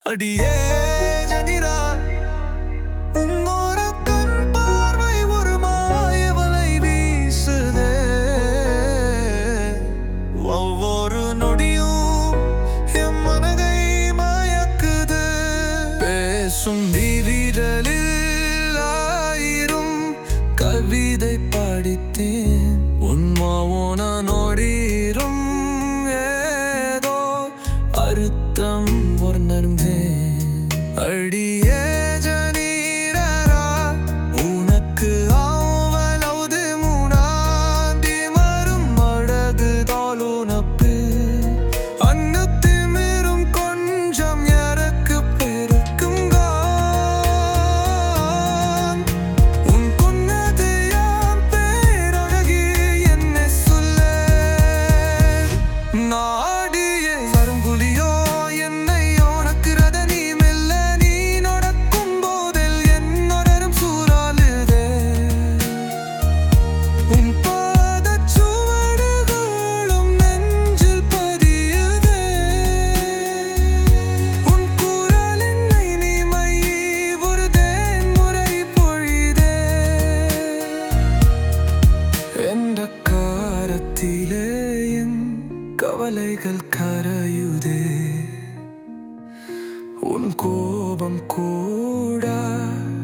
அடியே ஜனிரா, உன்னோட கண் பார்வை ஒரு மாயவலை வீசுதே. ஒவ்வொரு நொடியும் என் மனதை மயக்குது. பேசும் விரலில் ஆயிரம் கவிதை படித்தேன். உன் மௌன நொடியிலும் ஏதோ அர்த்தம் உணர்ந்தேன். அடியே ஜனீரா, உனக்கு ஆவலவுது முனாந்தி மரும் அழகு தாலுனப்பு. அன்னத்து மீறும் கொஞ்சம் எனக்கு பெருக்குங்க. உன் புன்னகையாம் பேரழகி என்னை சொல்ல. நாடியே வருங்குலியோ என்னை உனக்குறத நீ மெல்ல. நீ நடக்கும் போதில் என்னொடரும் சூறாலுதே. உன் பாதச் சுவடுகளும் நெஞ்சில் பதியுதே. உன் குரல் என்னை நீ மையி ஒரு தேன்முறை பொழிதே. என்ற காரத்திலே என் கவலைகள் கரையுதே. உன் கோபம் கூட